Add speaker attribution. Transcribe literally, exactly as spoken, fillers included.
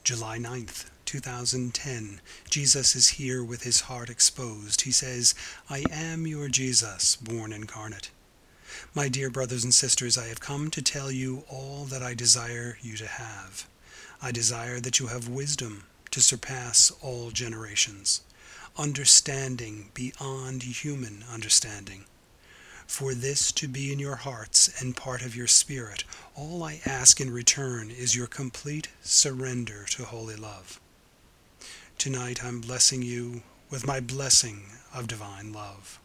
Speaker 1: July ninth, two thousand ten. Jesus is here with his heart exposed. He says, "I am your Jesus, born incarnate." My dear brothers and sisters, I have come to tell you all that I desire you to have. I desire that you have wisdom to surpass all generations, understanding beyond human understanding. For this to be in your hearts and part of your spirit, all I ask in return is your complete surrender to holy love. Tonight I'm blessing you with my blessing of divine love.